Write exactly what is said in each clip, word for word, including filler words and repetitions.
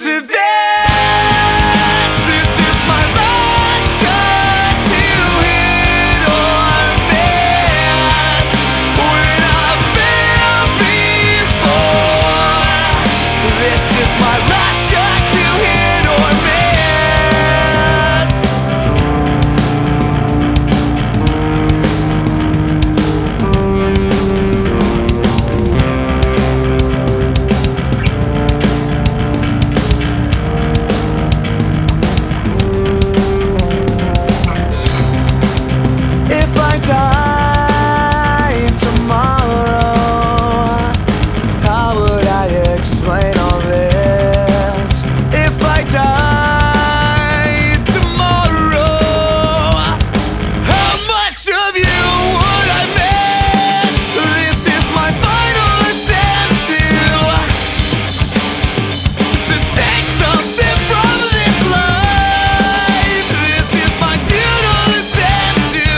to this. This is my last shot to hit or miss. When I've been before, this is my last shot to hit or die tomorrow, how would I explain all this? If I die tomorrow, how much of you would I miss? This is my final attempt to to take something from this life. This is my futile attempt to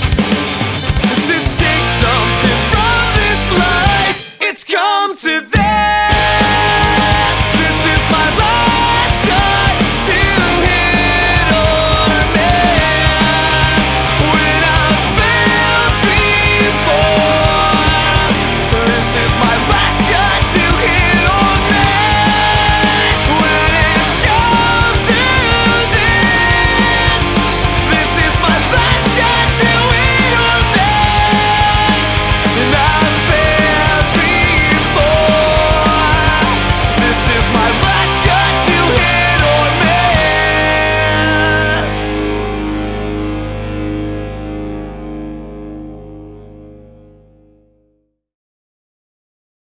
to take something from this life. It's come to this.